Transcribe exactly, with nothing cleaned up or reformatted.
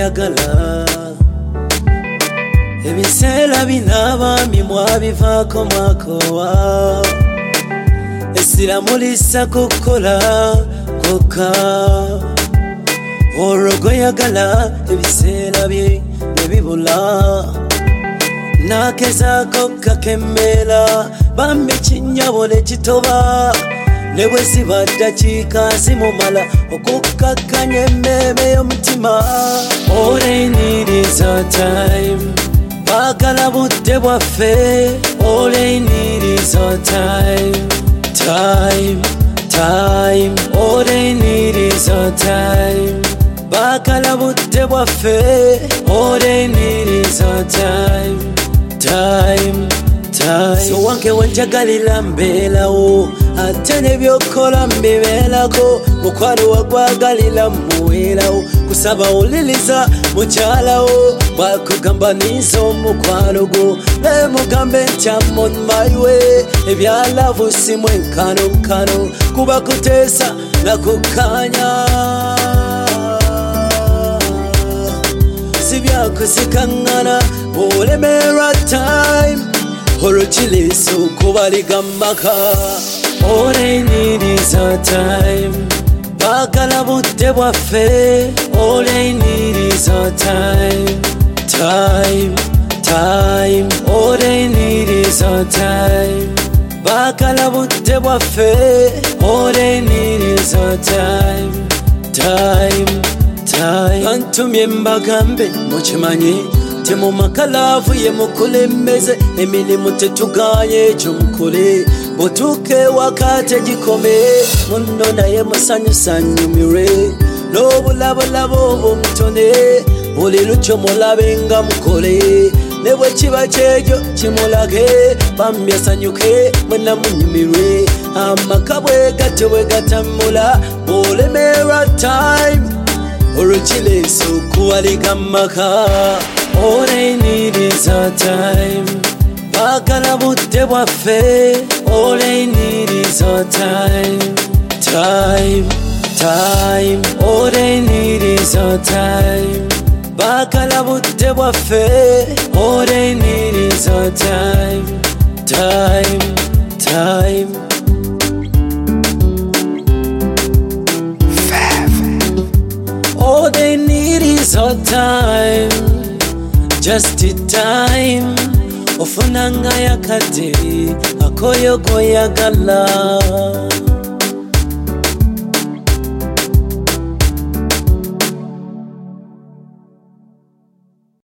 goyagala ebiseera binabami mwabivako mwakowa esira mulisa kukola koka olwo goyagala ebiseera bye nebibula nakezako kakemera bambi kinyabole kitoba ne bwe ziba ddakiika zimumala okukakkanya emmeeme y'omutima. All I need is our time baagala budde bwaffe. All I need is our time time time all I need is our time baagala budde bwaffe. All I need is our time time time so wange wenjagalira mbeerawo ate nebyokola mbibeerako mukwano wagwagalira muweerawo kusaba wuliriza mukyalawo bwakugamba niza omukwano gwo naye mugambe nti I'm on my way. ebyalavu si mwenkanonkano kuba kuteesa nakukkaanya si byakuzikaŋŋana bw'olemerwa time olwo kiriisa okubaliga maka. All I need is our time baagala budde bwaffe. All I need is our time time time all I need is our time baagala budde bwaffe. All I need is our time time time antumye mbagambe mukimanyi temumakalaavu ye mukulembeze emirimu tetuganye ekyo mukole butuuke waka tegikome munno naye musanyusanyumire n'obulabulabo obumutone buli lukyo mulabe nga mukole ne bwe kiba kyekyo kimulage bamyasanyuke mwena munyumirwe amaka bwe gate bwe gatambula bw'olemerwa time olwo kireesa okuwaliga maka. All I need is our time baagala budde bwaffe. All I need is our time time time all I need is our time baagala budde bwaffe. All I need is our time time time all I need is our time just in time ofunanga yakade akoyo goyagala.